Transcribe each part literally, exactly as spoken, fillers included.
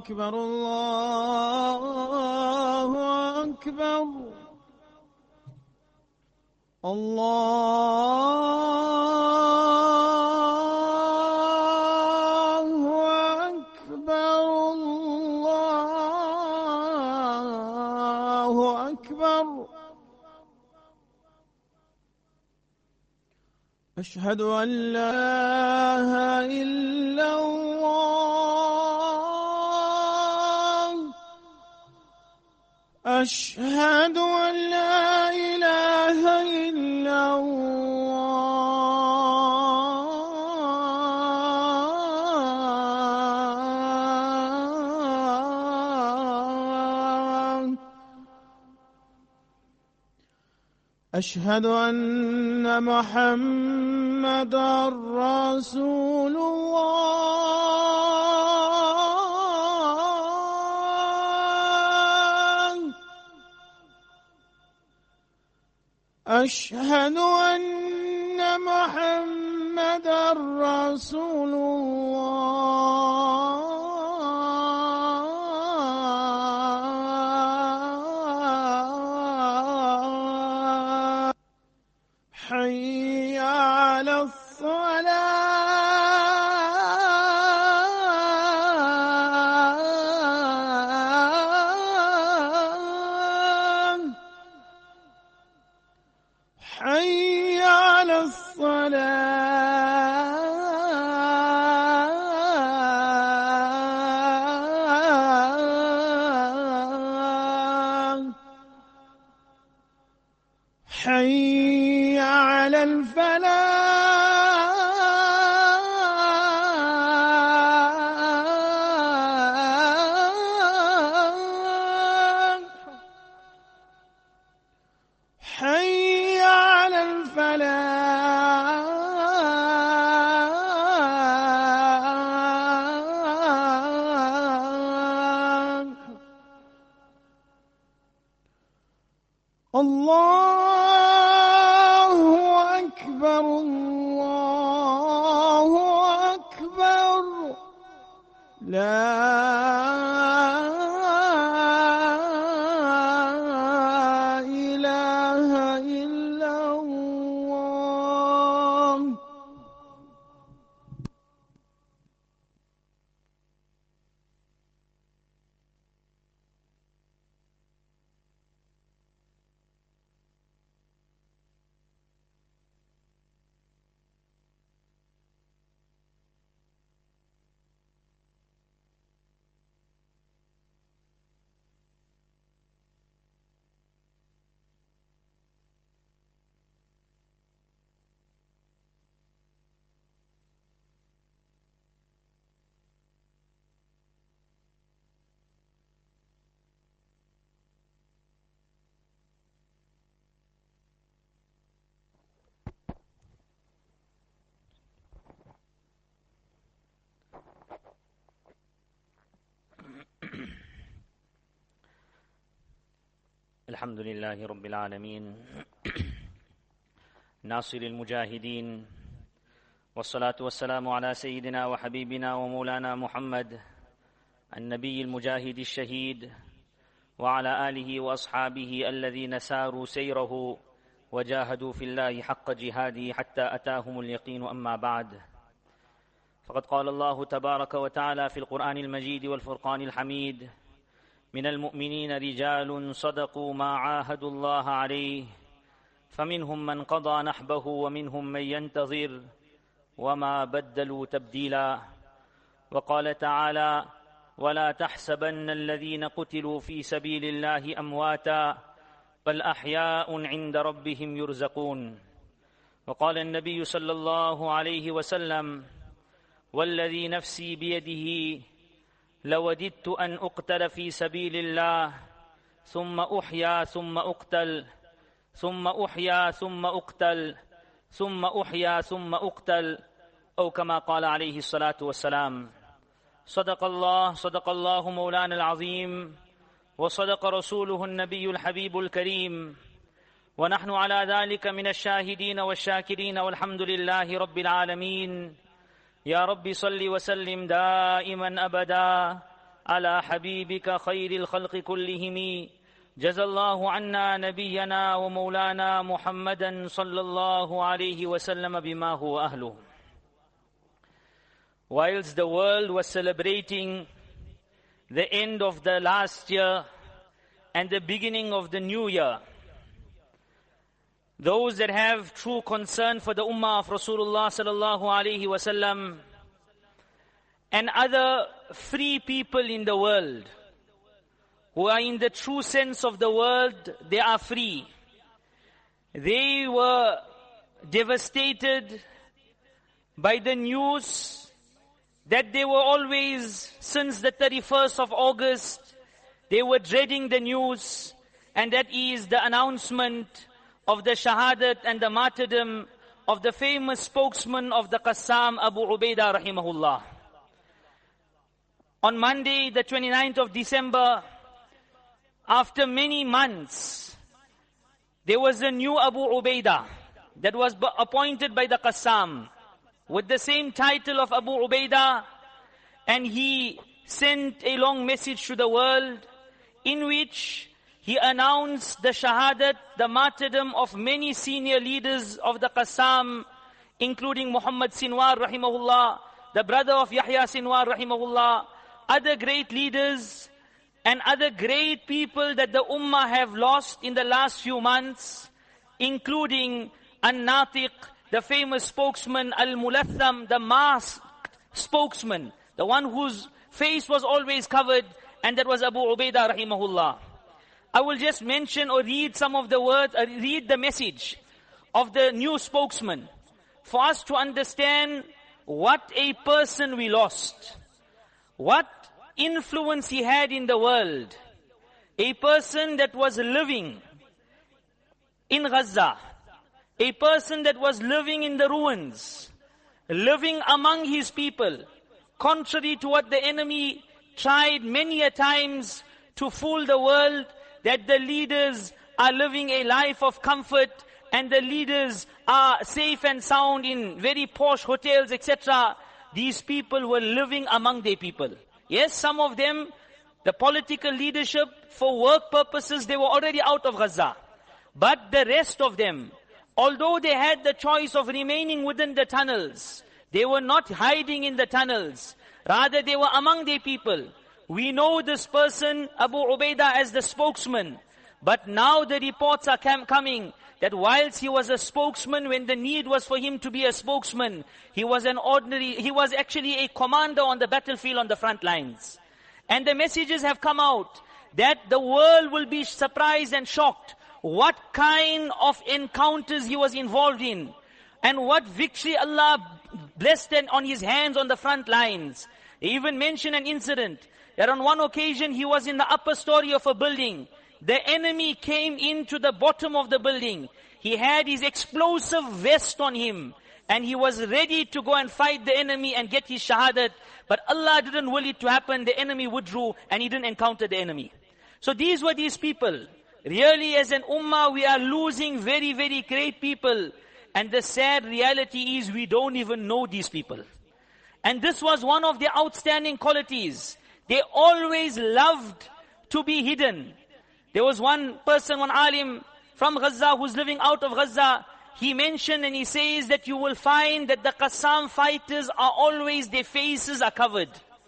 أكبر الله أكبر الله أكبر الله أكبر أشهد أن لا إله إلا الله أشهد أن لا إله إلا الله أشهد أن محمدًا رسول الله أشهد أن محمدًا رسول الله حي على الصلاة حي على الصلاة حي على الفلاح حي على الفلاح الله أكبر الله أكبر لا إله إلا الله الحمد لله رب العالمين ناصر المجاهدين، والصلاة والسلام على سيدنا وحبيبنا ومولانا محمد النبي المجاهد الشهيد، وعلى آله وأصحابه الذين ساروا سيره وجاهدوا في الله حق جهاده حتى أتاهم اليقين. أما بعد، فقد قال الله تبارك وتعالى في القرآن المجيد والفرقان الحميد: من المؤمنين رجال صدقوا ما عاهدوا الله عليه فمنهم من قضى نحبه ومنهم من ينتظر وما بدلوا تبديلا. وقال تعالى: ولا تحسبن الذين قتلوا في سبيل الله أمواتا بل أحياء عند ربهم يرزقون. وقال النبي صلى الله عليه وسلم: والذي نفسي بيده لوددت أن أقتل في سبيل الله ثم أحيا ثم أقتل ثم أحيا ثم أقتل ثم أحيا ثم أقتل، أو كما قال عليه الصلاة والسلام. صدق الله صدق الله مولانا العظيم، وصدق رسوله النبي الحبيب الكريم، ونحن على ذلك من الشاهدين والشاكرين، والحمد لله رب العالمين. يا رب صل وسلم دائما أبدا على حبيبك خير الخلق كلهم جزى الله عنا نبينا ومولانا محمدا صلى الله عليه وسلم بما هو أهله. Whilst the world was celebrating the end of the last year and the beginning of the new year, those that have true concern for the ummah of Rasulullah sallallahu alaihi wasallam and other free people in the world who are in the true sense of the word, they are free. They were devastated by the news that they were always, since the thirty-first of August, they were dreading the news, and that is the announcement of the shahadat and the martyrdom of the famous spokesman of the Qassam, Abu Ubaidah rahimahullah. On Monday, the twenty-ninth of December, after many months, there was a new Abu Ubaidah that was appointed by the Qassam with the same title of Abu Ubaidah, and he sent a long message to the world in which he announced the shahadat, the martyrdom of many senior leaders of the Qassam, including Muhammad Sinwar rahimahullah, the brother of Yahya Sinwar rahimahullah, other great leaders and other great people that the ummah have lost in the last few months, including An-Natiq, the famous spokesman, Al-Mulatham, the masked spokesman, the one whose face was always covered, and that was Abu Ubaidah rahimahullah. I will just mention or read some of the words, uh, read the message of the new spokesman for us to understand what a person we lost, what influence he had in the world. A person that was living in Gaza, a person that was living in the ruins, living among his people, contrary to what the enemy tried many a times to fool the world, that the leaders are living a life of comfort and the leaders are safe and sound in very posh hotels, et cetera. These people were living among their people. Yes, some of them, the political leadership, for work purposes, they were already out of Gaza. But the rest of them, although they had the choice of remaining within the tunnels, they were not hiding in the tunnels. Rather, they were among their people. We know this person, Abu Ubaidah, as the spokesman. But now the reports are cam- coming that whilst he was a spokesman, when the need was for him to be a spokesman, he was an ordinary, he was actually a commander on the battlefield on the front lines. And the messages have come out that the world will be surprised and shocked what kind of encounters he was involved in and what victory Allah blessed on his hands on the front lines. They even mention an incident that on one occasion he was in the upper story of a building. The enemy came into the bottom of the building. He had his explosive vest on him and he was ready to go and fight the enemy and get his shahadat. But Allah didn't will it to happen. The enemy withdrew and he didn't encounter the enemy. So these were these people. Really, as an ummah, we are losing very, very great people. And the sad reality is we don't even know these people. And this was one of their outstanding qualities. They always loved to be hidden. There was one person, one alim from Gaza who's living out of Gaza. He mentioned and he says that you will find that the Qassam fighters are always, their faces are covered.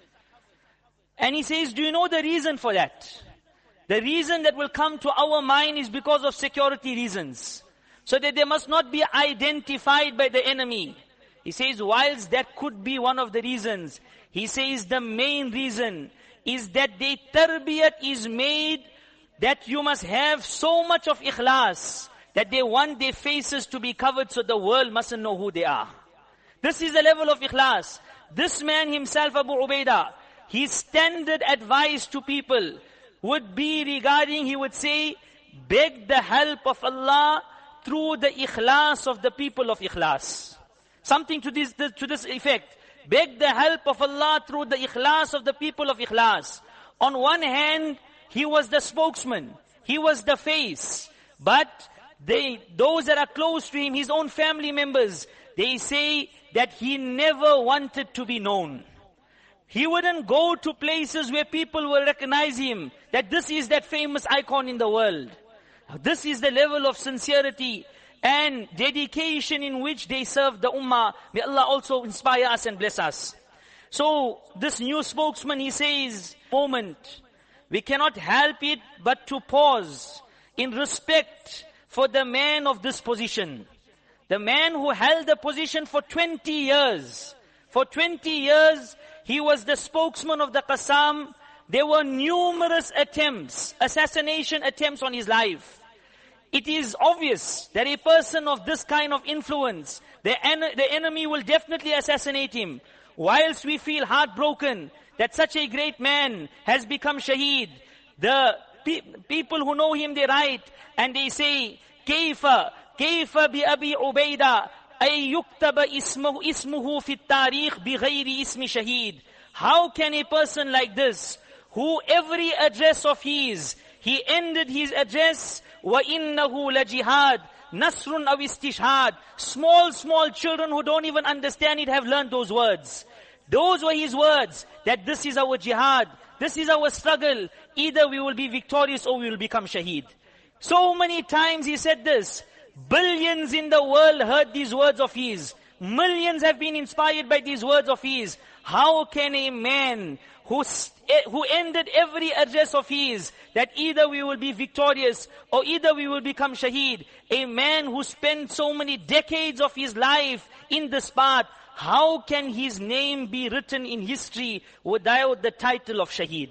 And he says, do you know the reason for that? The reason that will come to our mind is because of security reasons. So that they must not be identified by the enemy. He says, whilst that could be one of the reasons, he says the main reason is that the tarbiyat is made that you must have so much of ikhlas that they want their faces to be covered so the world mustn't know who they are. This is the level of ikhlas. This man himself, Abu Ubaidah, his standard advice to people would be regarding, he would say, beg the help of Allah through the ikhlas of the people of ikhlas. Something to this, to this effect. Beg the help of Allah through the ikhlas of the people of ikhlas. On one hand, he was the spokesman. He was the face. But they, those that are close to him, his own family members, they say that he never wanted to be known. He wouldn't go to places where people will recognize him, that this is that famous icon in the world. This is the level of sincerity and dedication in which they serve the ummah. May Allah also inspire us and bless us. So, this new spokesman, he says, moment, we cannot help it but to pause in respect for the man of this position. The man who held the position for twenty years. For twenty years, he was the spokesman of the Qassam. There were numerous attempts, assassination attempts on his life. It is obvious that a person of this kind of influence, the, en- the enemy will definitely assassinate him. Whilst we feel heartbroken that such a great man has become shaheed, the pe- people who know him, they write and they say, كيف كيف بأبي عبيدة أي يكتب اسمه اسمه في التاريخ بغير اسم شهيد. How can a person like this, who every address of his, he ended his address, وَإِنَّهُ لَجِهَادٌ Nasrun aw istishhad. Small, small children who don't even understand it have learned those words. Those were his words, that this is our jihad, this is our struggle. Either we will be victorious or we will become shaheed. So many times he said this. Billions in the world heard these words of his. Millions have been inspired by these words of his. How can a man who who ended every address of his, that either we will be victorious or either we will become shaheed, a man who spent so many decades of his life in this path, how can his name be written in history without the title of shaheed?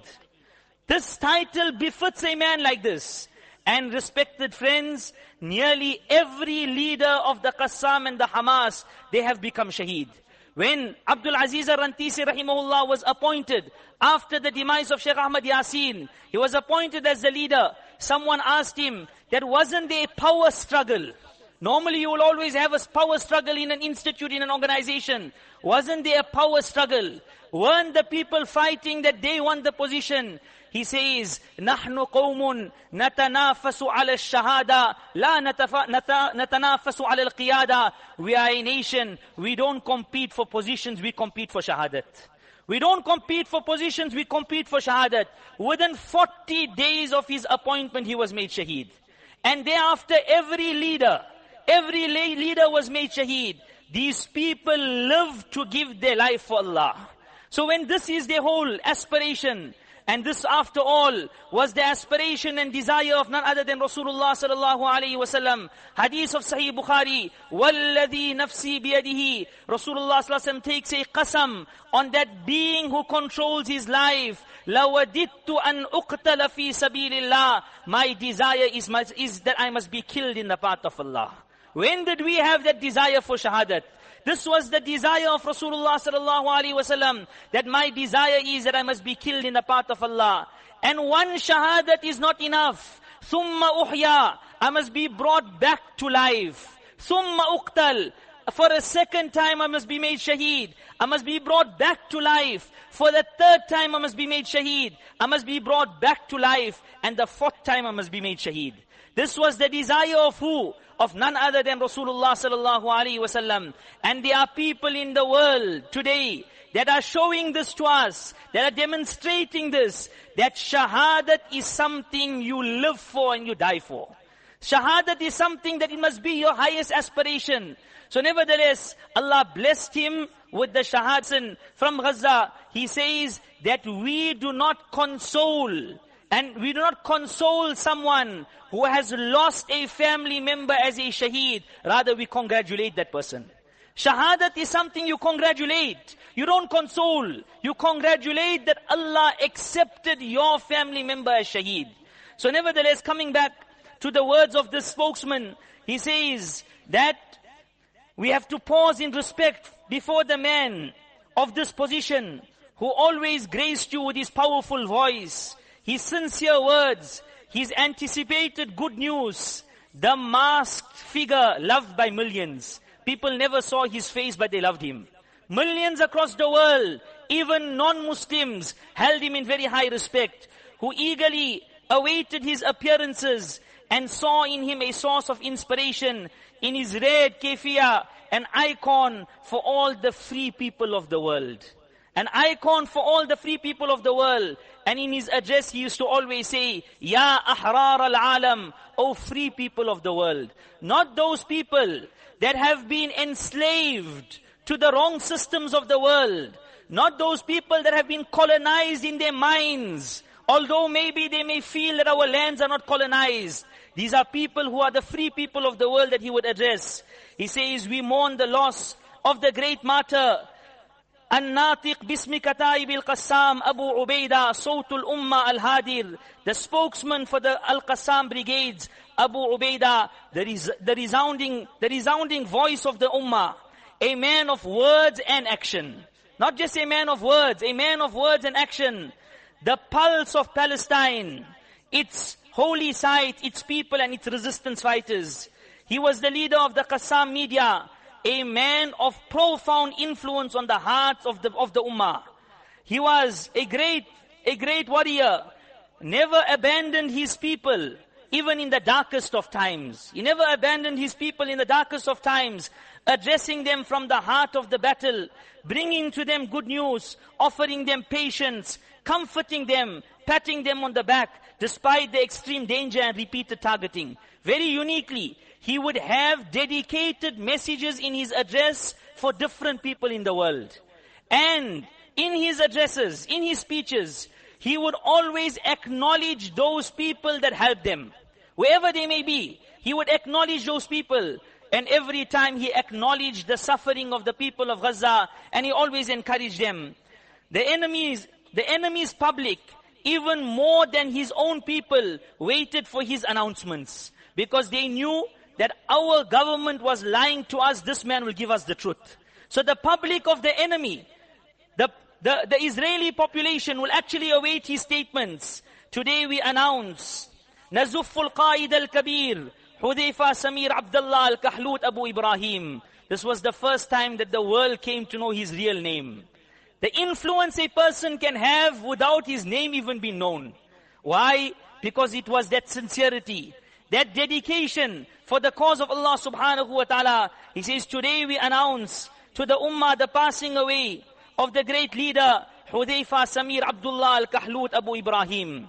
This title befits a man like this. And respected friends, nearly every leader of the Qassam and the Hamas, they have become shaheed. When Abdul Aziz Ar-Rantisi rahimahullah was appointed after the demise of Sheikh Ahmad Yasin, he was appointed as the leader. Someone asked him, that wasn't there a power struggle? Normally you will always have a power struggle in an institute, in an organization. Wasn't there a power struggle? Weren't the people fighting that they want the position? He says, نحن قوم نتنافس على الشهادة لا نتنافس على القيادة. We are a nation, we don't compete for positions, we compete for shahadat. We don't compete for positions, we compete for shahadat. Within forty days of his appointment, he was made shaheed. And thereafter, every leader, every leader was made shaheed. These people live to give their life for Allah. So when this is their whole aspiration, and this, after all, was the aspiration and desire of none other than Rasulullah sallallahu alaihi wasallam. Hadith of Sahih Bukhari, وَالَّذِي نَفْسِي بِيَدِهِ. Rasulullah sallallahu alaihi wasallam takes a qasam on that being who controls his life. لَوَدِدْتُ أَنْ أُقْتَلَ فِي سَبِيلِ اللَّهِ. My desire is, is that I must be killed in the path of Allah. When did we have that desire for shahadat? This was the desire of Rasulullah sallallahu alaihi wasallam, that my desire is that I must be killed in the path of Allah. And one shahadat is not enough. Thumma uhya, I must be brought back to life. Thumma uqtal, for a second time I must be made shaheed. I must be brought back to life. For the third time I must be made shaheed. I must be brought back to life. And the fourth time I must be made shaheed. This was the desire of who? Of none other than Rasulullah sallallahu alaihi wasallam. And there are people in the world today that are showing this to us, that are demonstrating this, that shahadat is something you live for and you die for. Shahadat is something that it must be your highest aspiration. So nevertheless, Allah blessed him with the shahadat from Gaza. He says that we do not console And we do not console someone who has lost a family member as a shaheed. Rather, we congratulate that person. Shahadat is something you congratulate. You don't console. You congratulate that Allah accepted your family member as shaheed. So nevertheless, coming back to the words of this spokesman, he says that we have to pause in respect before the man of this position who always graced you with his powerful voice, his sincere words, his anticipated good news, the masked figure loved by millions. People never saw his face, but they loved him. Millions across the world, even non-Muslims, held him in very high respect, who eagerly awaited his appearances and saw in him a source of inspiration, in his red kefiyah, an icon for all the free people of the world. an icon for all the free people of the world. And in his address, he used to always say, Ya ahrar al-alam, O free people of the world. Not those people that have been enslaved to the wrong systems of the world. Not those people that have been colonized in their minds. Although maybe they may feel that our lands are not colonized. These are people who are the free people of the world that he would address. He says, we mourn the loss of the great martyr, An-Natiq Bismi Kataib al-Qassam Abu Ubaidah Sawtul Ummah al-Hadir, the spokesman for the Al-Qassam brigades, Abu Ubaidah, the, res- the resounding, the resounding voice of the Ummah, a man of words and action. Not just a man of words, a man of words and action. The pulse of Palestine, its holy site, its people and its resistance fighters. He was the leader of the Qassam media, a man of profound influence on the hearts of the, of the Ummah. He was a great, a great warrior, never abandoned his people, even in the darkest of times. He never abandoned his people in the darkest of times, addressing them from the heart of the battle, bringing to them good news, offering them patience, comforting them, patting them on the back, despite the extreme danger and repeated targeting. Very uniquely, he would have dedicated messages in his address for different people in the world. And in his addresses, in his speeches, he would always acknowledge those people that helped them. Wherever they may be, he would acknowledge those people. And every time he acknowledged the suffering of the people of Gaza, and he always encouraged them. The enemies, the enemy's public, even more than his own people, waited for his announcements. Because they knew that our government was lying to us, this man will give us the truth. So the public of the enemy, the, the, the Israeli population will actually await his statements. Today we announce, Nazuful Qaid al-Kabir, Hudayfa Samir Abdullah al-Kahlut Abu Ibrahim. This was the first time that the world came to know his real name. The influence a person can have without his name even being known. Why? Because it was that sincerity, that dedication for the cause of Allah subhanahu wa ta'ala. He says, today we announce to the ummah the passing away of the great leader, Hudayfa Samir Abdullah al-Kahlut Abu Ibrahim.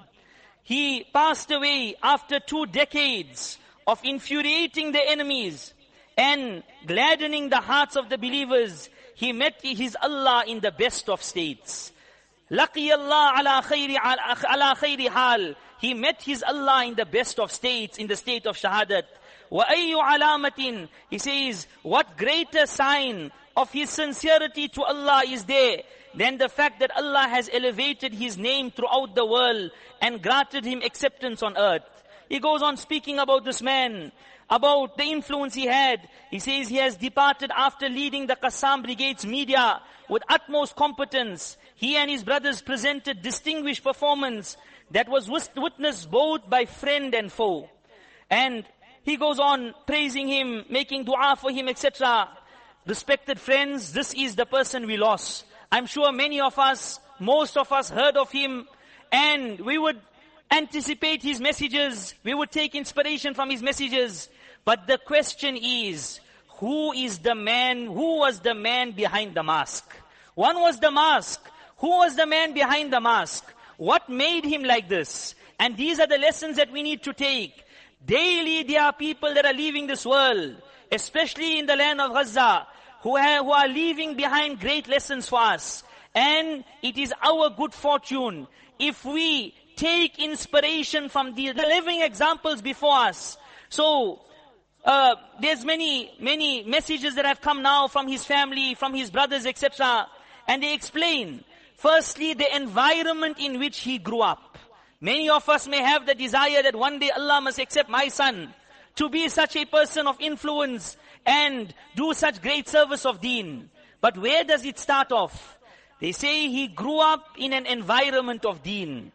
He passed away after two decades of infuriating the enemies and gladdening the hearts of the believers. He met his Allah in the best of states. Laqi Allah ala khayri ala khayri hal. He met his Allah in the best of states, in the state of shahadat. Wa ayyu alamatin. He says, what greater sign of his sincerity to Allah is there than the fact that Allah has elevated his name throughout the world and granted him acceptance on earth. He goes on speaking about this man, about the influence he had. He says he has departed after leading the Qassam Brigade's media with utmost competence. He and his brothers presented distinguished performance that was witnessed both by friend and foe. And he goes on praising him, making dua for him, et cetera. Respected friends, this is the person we lost. I'm sure many of us, most of us heard of him, and we would anticipate his messages. We would take inspiration from his messages. But the question is, who is the man, who was the man behind the mask? One was the mask. Who was the man behind the mask? What made him like this? And these are the lessons that we need to take. Daily there are people that are leaving this world, especially in the land of Gaza, who, have, who are leaving behind great lessons for us. And it is our good fortune if we take inspiration from the living examples before us. So, uh, there's many, many messages that have come now from his family, from his brothers, et cetera. And they explain, firstly, the environment in which he grew up. Many of us may have the desire that one day Allah must accept my son to be such a person of influence and do such great service of deen. But where does it start off? They say he grew up in an environment of deen.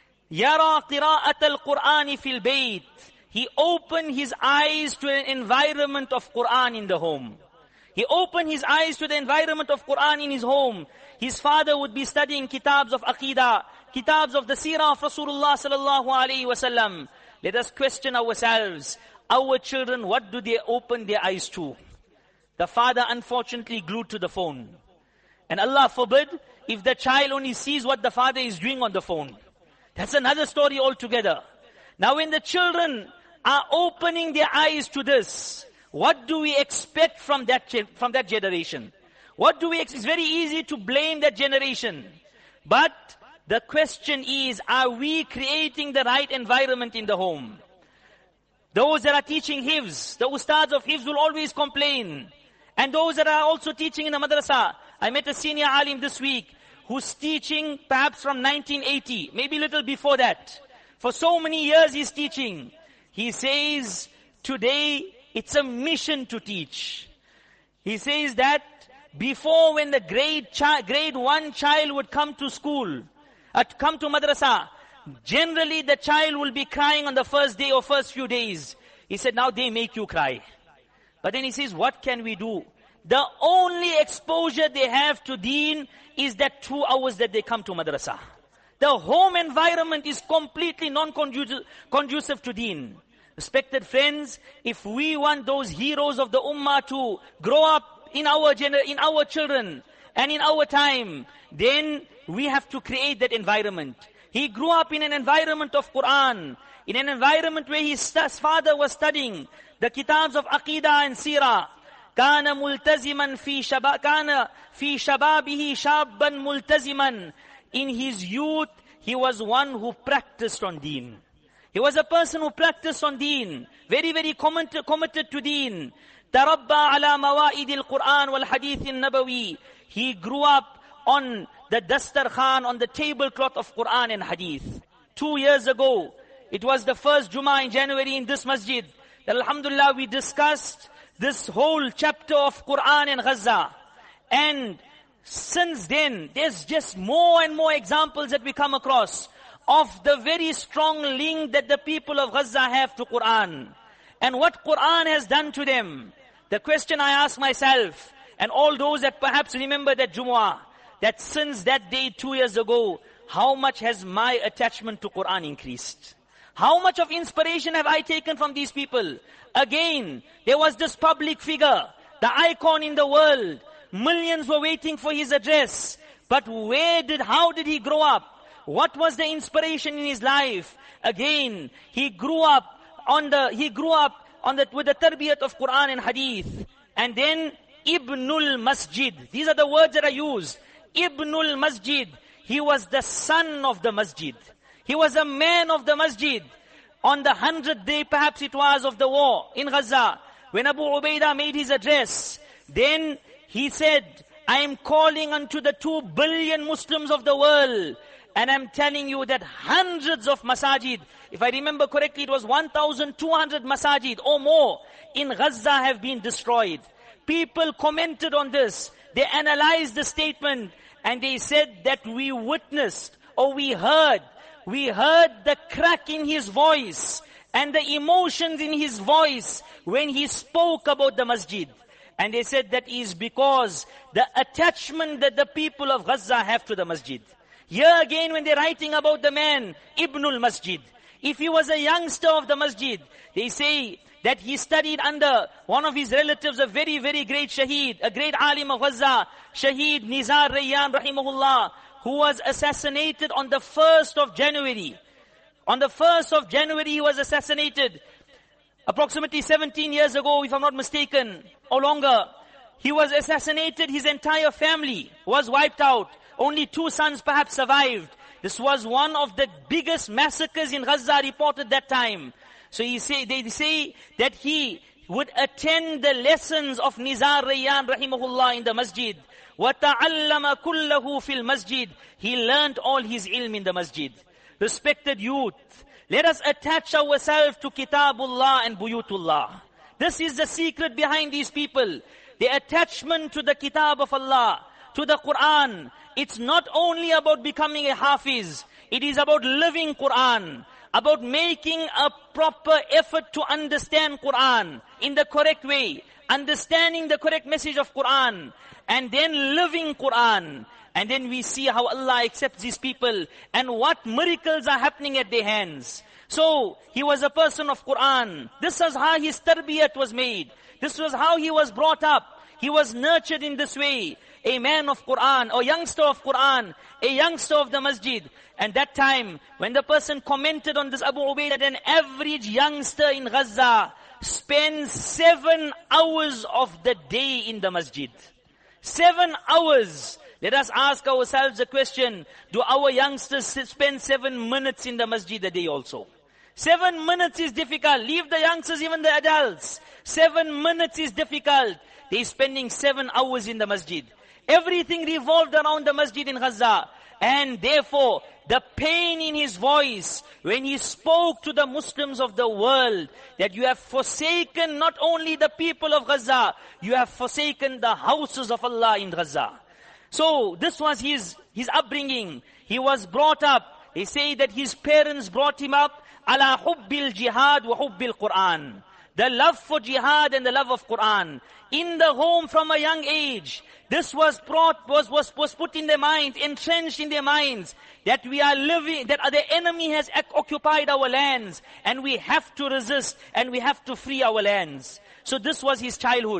Yara qira'at al-Qur'ani fil bayt. He opened his eyes to an environment of Qur'an in the home. He opened his eyes to the environment of Qur'an in his home. His father would be studying kitabs of Aqidah, kitabs of the seerah of Rasulullah sallallahu alayhi wasallam. Let us question ourselves. Our children, what do they open their eyes to? The father unfortunately glued to the phone. And Allah forbid, if the child only sees what the father is doing on the phone. That's another story altogether. Now when the children are opening their eyes to this, what do we expect from that from that generation? What do we expect? It's very easy to blame that generation. But the question is, are we creating the right environment in the home? Those that are teaching Hifz, the ustads of Hifz will always complain. And those that are also teaching in the madrasa. I met a senior alim this week who's teaching perhaps from nineteen eighty, maybe a little before that. For so many years he's teaching. He says, today it's a mission to teach. He says that before, when the grade chi- grade one child would come to school, uh, come to madrasa, generally the child will be crying on the first day or first few days. He said, now they make you cry. But then he says, what can we do? The only exposure they have to deen is that two hours that they come to madrasa. The home environment is completely non-conducive to deen. Respected friends, if we want those heroes of the ummah to grow up in our gener- in our children and in our time, then we have to create that environment. He grew up in an environment of Quran, in an environment where his father was studying the kitabs of Aqidah and Sirah. كان ملتزما في شباب كان في شبابه شابا ملتزما. In his youth, he was one who practiced on deen. He was a person who practiced on deen. Very, very committed, committed to deen. تربى على موائد القرآن والحديث النبوي. He grew up on the dastarkhan, on the tablecloth of Quran and Hadith. Two years ago, it was the first Jummah in January in this masjid. That alhamdulillah, we discussed this whole chapter of Quran in Gaza. And since then, there's just more and more examples that we come across of the very strong link that the people of Gaza have to Quran. And what Quran has done to them. The question I ask myself, and all those that perhaps remember that Jumu'ah, that since that day two years ago, how much has my attachment to Quran increased? How much of inspiration have I taken from these people? Again, there was this public figure, the icon in the world. Millions were waiting for his address. But where did, how did he grow up? What was the inspiration in his life? Again, he grew up on the, he grew up on the, with the tarbiyat of Quran and Hadith. And then, Ibnul Masjid. These are the words that are used. Ibnul Masjid. He was the son of the masjid. He was a man of the masjid. On the hundredth day, perhaps it was, of the war in Gaza, when Abu Ubaidah made his address, then he said, I am calling unto the two billion Muslims of the world, and I'm telling you that hundreds of masajid, if I remember correctly, it was one thousand two hundred masajid or more in Gaza have been destroyed. People commented on this. They analyzed the statement, and they said that we witnessed, or we heard, we heard the crack in his voice and the emotions in his voice when he spoke about the masjid. And they said that is because the attachment that the people of Gaza have to the masjid. Here again, when they're writing about the man, Ibnul Masjid, if he was a youngster of the masjid, they say that he studied under one of his relatives, a very, very great shaheed, a great alim of Gaza, Shaheed Nizar Rayyan rahimahullah, who was assassinated on the first of January. On the first of January, he was assassinated. Approximately seventeen years ago, if I'm not mistaken, or longer. He was assassinated, his entire family was wiped out. Only two sons perhaps survived. This was one of the biggest massacres in Gaza reported that time. So he say, they say that he would attend the lessons of Nizar Rayyan rahimahullah in the masjid. وَتَعَلَّمَ كُلَّهُ فِي الْمَسْجِدِ. He learned all his ilm in the masjid. Respected youth, let us attach ourselves to Kitabullah and Buyutullah. This is the secret behind these people. The attachment to the Kitab of Allah, to the Quran. It's not only about becoming a Hafiz. It is about living Quran. About making a proper effort to understand Quran in the correct way. Understanding the correct message of Quran. And then living Quran. And then we see how Allah accepts these people. And what miracles are happening at their hands. So, he was a person of Quran. This was how his tarbiyat was made. This was how he was brought up. He was nurtured in this way. a man of Quran, or youngster of Quran, a youngster of the masjid. And that time, when the person commented on this, Abu Ubaidah, that an average youngster in Gaza spends seven hours of the day in the masjid. Seven hours. Let us ask ourselves the question, do our youngsters spend seven minutes in the masjid a day also? Seven minutes is difficult. Leave the youngsters, even the adults. Seven minutes is difficult. They're spending seven hours in the masjid. Everything revolved around the masjid in Gaza. And therefore, the pain in his voice when he spoke to the Muslims of the world, that you have forsaken not only the people of Gaza, you have forsaken the houses of Allah in Gaza. So this was his, his upbringing. He was brought up. They say that his parents brought him up ala hubbil jihad wa hubbil Quran. The love for jihad and the love of Quran. In the home from a young age, this was brought, was, was, was put in their minds, entrenched in their minds, that we are living, that the enemy has occupied our lands, and we have to resist, and we have to free our lands. So this was his childhood.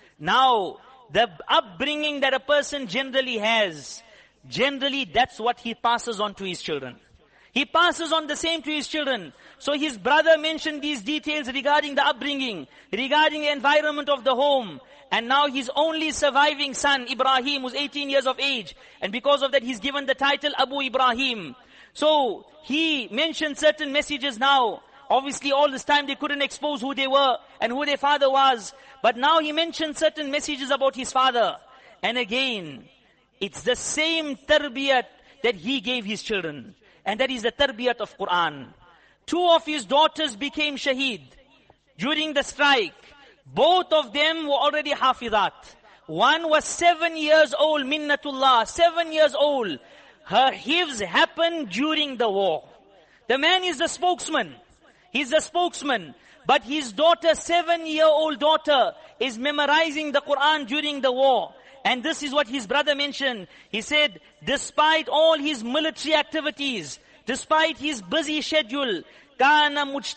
Now, the upbringing that a person generally has, generally that's what he passes on to his children. He passes on the same to his children. So his brother mentioned these details regarding the upbringing, regarding the environment of the home. And now his only surviving son, Ibrahim, who's eighteen years of age. And because of that, he's given the title Abu Ibrahim. So he mentioned certain messages now. Obviously, all this time they couldn't expose who they were and who their father was. But now he mentioned certain messages about his father. And again, it's the same tarbiyat that he gave his children. And that is the tarbiyat of Quran. Two of his daughters became shaheed during the strike. Both of them were already hafizat. One was seven years old, Minnatullah, seven years old. Her hifz happened during the war. The man is the spokesman. He's the spokesman. But his daughter, seven-year-old daughter, is memorizing the Quran during the war. And this is what his brother mentioned. He said, despite all his military activities, despite his busy schedule, كان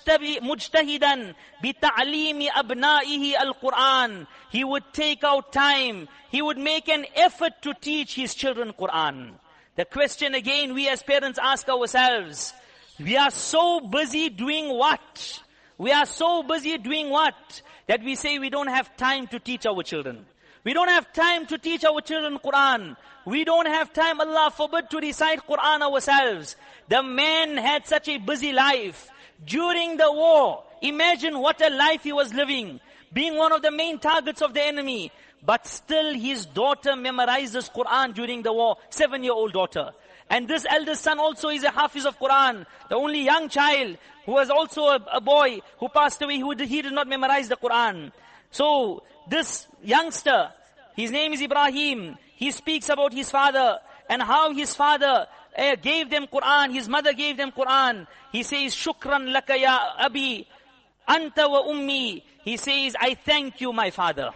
مجتهدا بتعليم أبنائه القرآن. He would take out time. He would make an effort to teach his children Quran. The question again we as parents ask ourselves, we are so busy doing what? We are so busy doing what? That we say we don't have time to teach our children. We don't have time to teach our children Quran. We don't have time, Allah forbid, to recite Quran ourselves. The man had such a busy life. During the war, imagine what a life he was living. Being one of the main targets of the enemy. But still his daughter memorizes Quran during the war. Seven-year-old daughter. And this eldest son also is a hafiz of Quran. The only young child who was also a, a boy who passed away, who did, he did not memorize the Quran. So, this youngster, his name is Ibrahim. He speaks about his father and how his father uh, gave them Quran. His mother gave them Quran. He says, Shukran laka ya abi, anta wa ummi. He says, I thank you, my father.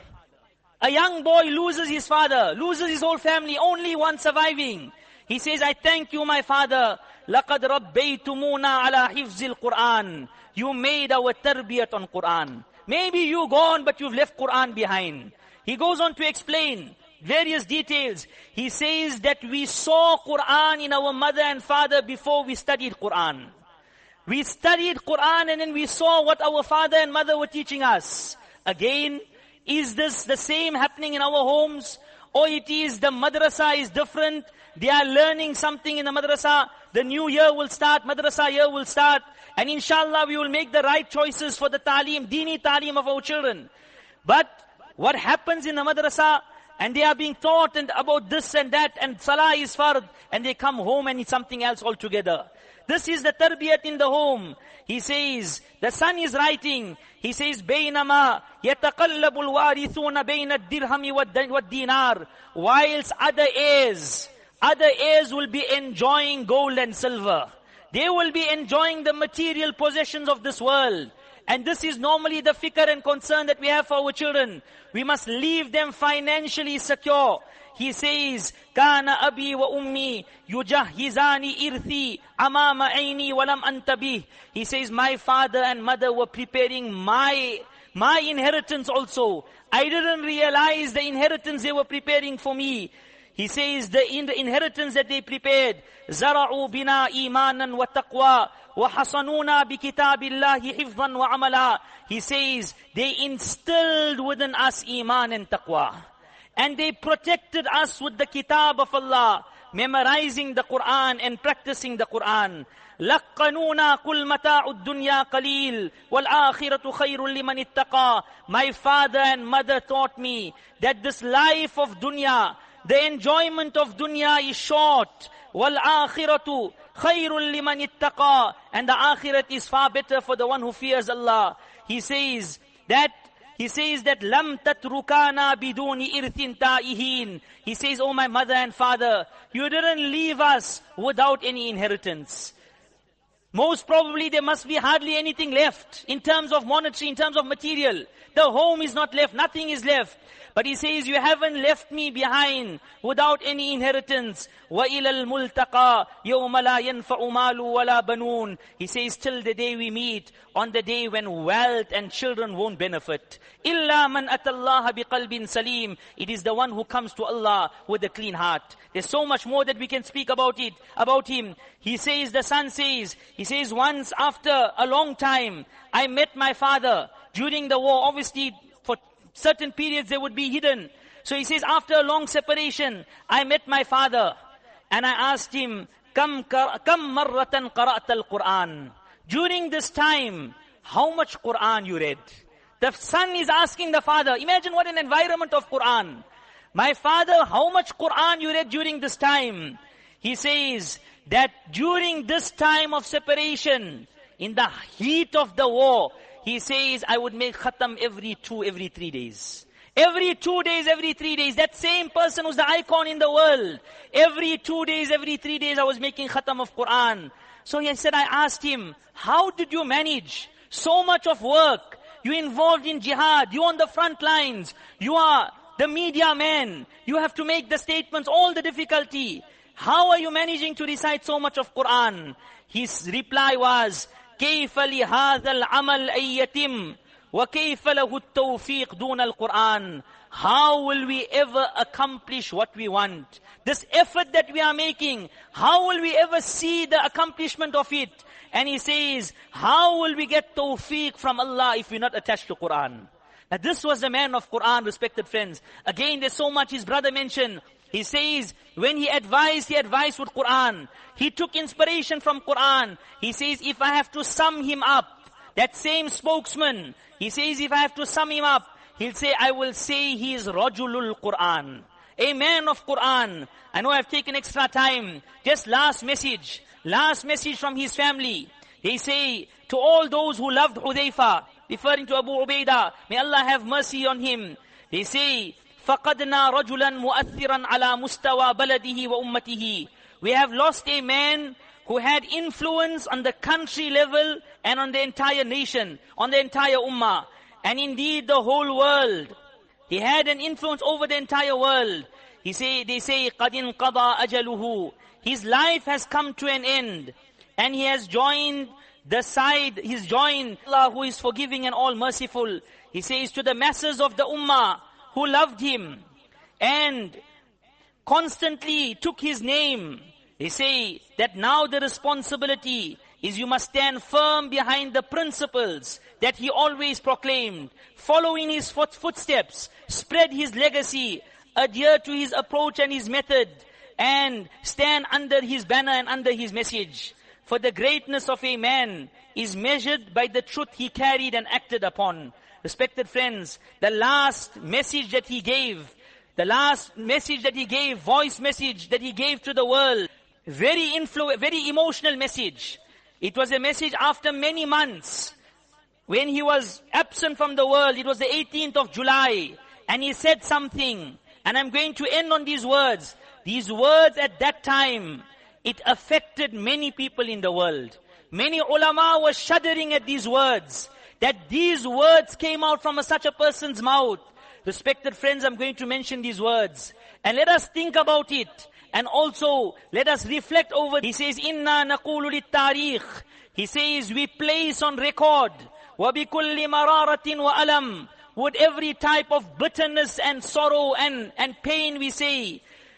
A young boy loses his father, loses his whole family, only one surviving. He says, I thank you, my father. لَقَدْ رَبَّيْتُمُونَا عَلَى حِفْظِ الْقُرْآنِ. You made our tarbiyat on Quran. Maybe you gone, but you've left Quran behind. He goes on to explain various details. He says that we saw Quran in our mother and father before we studied Quran. We studied Quran and then we saw what our father and mother were teaching us. Again, is this the same happening in our homes? Or it is the madrasa is different? They are learning something in the madrasa. The new year will start, madrasa year will start. And inshallah we will make the right choices for the ta'lim, dini ta'lim of our children. But what happens in the madrasa, and they are being taught and about this and that, and salah is fard, and they come home and it's something else altogether. This is the tarbiyat in the home. He says, the son is writing, he says, بَيْنَمَا يَتَقَلَّبُ الْوَارِثُونَ بَيْنَ الدِّرْهَمِ وَالدِّينَار. Whilst other heirs, other heirs will be enjoying gold and silver. They will be enjoying the material possessions of this world. And this is normally the fikr and concern that we have for our children. We must leave them financially secure. He says, Kana abi wa ummi yujahhizani irthi amama aini walam antabih. He says, my father and mother were preparing my my inheritance also. I didn't realize the inheritance they were preparing for me. He says the, in the inheritance that they prepared, زَرَعُوا بِنَا إِيمَانًا وَتَقْوَى وَحَصَنُونَا بِكِتَابِ اللَّهِ حِفْظًا وَعَمَلًا. He says they instilled within us iman and taqwa. And they protected us with the kitab of Allah, memorizing the Quran and practicing the Quran. لَقَّنُونَا قُلْ مَتَاعُ الدُّنْيَا قَلِيلٌ وَالْآخِرَةُ خَيْرٌ لِمَنِ اتَّقَى. My father and mother taught me that this life of dunya, the enjoyment of dunya is short. وَالْآخِرَةُ خَيْرٌ لِمَنِ اتَّقَى. And the akhirat is far better for the one who fears Allah. He says that He says that lam tatrukana biduni irthin ta'ihin. He says, oh my mother and father, you didn't leave us without any inheritance. Most probably there must be hardly anything left in terms of monetary, in terms of material. The home is not left, nothing is left. But he says, you haven't left me behind without any inheritance. وَإِلَى الْمُلْتَقَى يَوْمَ لَا يَنْفَعُ مَالُ وَلَا بَنُونَ. He says, till the day we meet, on the day when wealth and children won't benefit. إِلَّا مَنْ أَتَى اللَّهَ بِقَلْبٍ سَلِيمٍ. It is the one who comes to Allah with a clean heart. There's so much more that we can speak about it, about him. He says, the son says, he says, once after a long time, I met my father during the war. Obviously, for certain periods they would be hidden. So he says, after a long separation, I met my father and I asked him, Kam, kam marratan qara'ta al-Quran. During this time, how much Quran you read? The son is asking the father, imagine what an environment of Quran. My father, how much Quran you read during this time? He says that during this time of separation, in the heat of the war, he says, I would make khatam every two, every three days. Every two days, every three days. That same person who's the icon in the world. Every two days, every three days, I was making khatam of Quran. So he said, I asked him, how did you manage so much of work? You involved in jihad. You on the front lines. You are the media man. You have to make the statements, all the difficulty. How are you managing to recite so much of Quran? His reply was, كيف لهذا العمل أن يتم وكيف له التوفيق دون القرآن. How will we ever accomplish what we want? This effort that we are making, how will we ever see the accomplishment of it? And he says, how will we get tawfiq from Allah if we're not attached to Quran? Now this was the man of Quran, respected friends. Again, there's so much his brother mentioned. He says, when he advised, he advised with Quran. He took inspiration from Quran. He says, if I have to sum him up, that same spokesman, he says, if I have to sum him up, he'll say, I will say he is Rajulul Quran. A man of Quran. I know I've taken extra time. Just last message. Last message from his family. They say, to all those who loved Hudayfa, referring to Abu Ubaidah, may Allah have mercy on him. They say, فَقَدْنَا رَجُلًا مُؤَثِّرًا عَلَى مُسْتَوَى بَلَدِهِ وَأُمَّتِهِ. We have lost a man who had influence on the country level and on the entire nation, on the entire ummah. And indeed the whole world. He had an influence over the entire world. He say, they say, قَدْ انْقَضَى أَجَلُهُ. His life has come to an end. And he has joined the side, he's joined Allah who is forgiving and all merciful. He says to the masses of the ummah who loved him and constantly took his name. They say that now the responsibility is you must stand firm behind the principles that he always proclaimed, follow in his foot footsteps, spread his legacy, adhere to his approach and his method, and stand under his banner and under his message. For the greatness of a man is measured by the truth he carried and acted upon. Respected friends, the last message that he gave, the last message that he gave, voice message that he gave to the world, very influ- very emotional message. It was a message after many months, when he was absent from the world. It was the eighteenth of July, and he said something, and I'm going to end on these words. These words at that time, it affected many people in the world. Many ulama were shuddering at these words, that these words came out from a, such a person's mouth. Respected friends, I'm going to mention these words. And let us think about it. And also, let us reflect over. He says, Inna naqulu lit-tarikh. He says, we place on record وَبِكُلِّ مَرَارَةٍ وَأَلَمٍ. With every type of bitterness and sorrow and, and pain we say,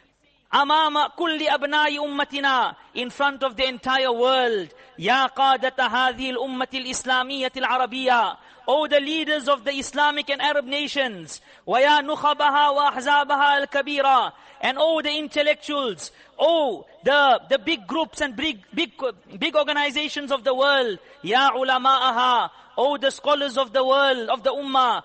أمام كل أبناء أمتنا, in front of the entire world, يا قادة هذه الأمة الإسلامية العربية, O the leaders of the Islamic and Arab nations, ويا نخبها وأحزابها الكبيرة, and O the intellectuals, O the, the big groups and big, big, big organizations of the world, يا علماءها, O the scholars of the world, of the Ummah,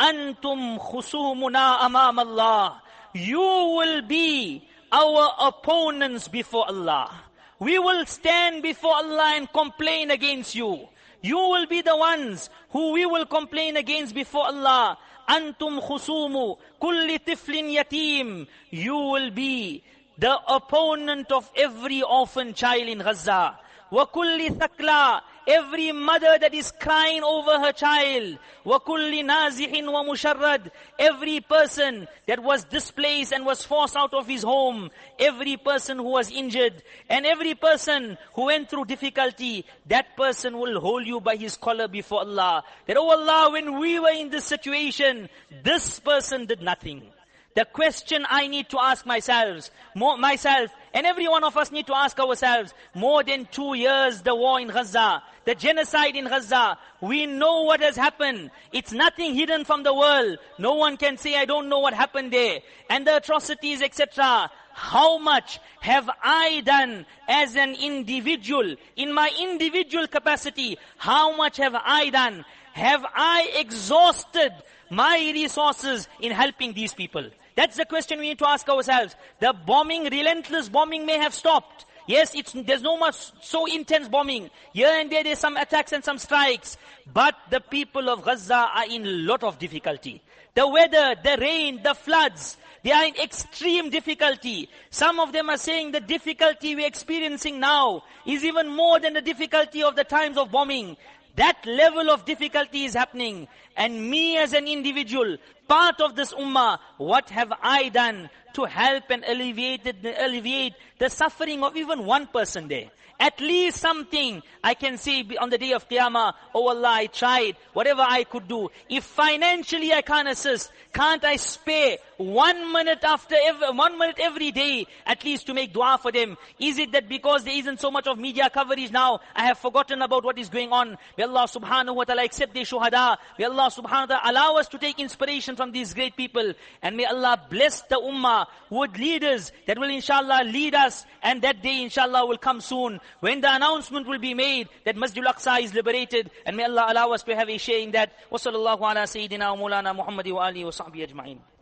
أنتم خصومنا أمام الله. You will be our opponents before Allah. We will stand before Allah and complain against you. You will be the ones who we will complain against before Allah. Antum khusumu kulli tiflin yatim. You will be the opponent of every orphan child in Gaza. Wa kulli thakla, every mother that is crying over her child. Wa kulli nazihin wa musharrad, every person that was displaced and was forced out of his home. Every person who was injured and every person who went through difficulty, that person will hold you by his collar before Allah. That, oh Allah, when we were in this situation, this person did nothing. The question I need to ask myself, more, myself, and every one of us need to ask ourselves, more than two years the war in Gaza, the genocide in Gaza, we know what has happened. It's nothing hidden from the world. No one can say, I don't know what happened there. And the atrocities, et cetera. How much have I done as an individual, in my individual capacity? How much have I done? Have I exhausted my resources in helping these people? That's the question we need to ask ourselves. The bombing, relentless bombing may have stopped. Yes, it's, there's no much so intense bombing. Here and there, there's some attacks and some strikes. But the people of Gaza are in a lot of difficulty. The weather, the rain, the floods, they are in extreme difficulty. Some of them are saying the difficulty we're experiencing now is even more than the difficulty of the times of bombing. That level of difficulty is happening. And me as an individual, part of this ummah, what have I done to help and alleviate, alleviate the suffering of even one person there? At least something I can say on the day of Qiyamah, oh Allah, I tried, whatever I could do. If financially I can't assist, can't I spare one minute after every, one minute every day, at least to make dua for them? Is it that because there isn't so much of media coverage now, I have forgotten about what is going on? May Allah subhanahu wa ta'ala accept their shuhada. May Allah subhanahu wa ta'ala allow us to take inspiration from these great people. And may Allah bless the ummah with leaders that will inshallah lead us. And that day inshallah will come soon, when the announcement will be made that Masjid al-Aqsa is liberated. And may Allah allow us to have a share in that. Wa sallallahu ala sayyidina wa maulana Muhammadi wa alihi wa sahbihi ajma'in.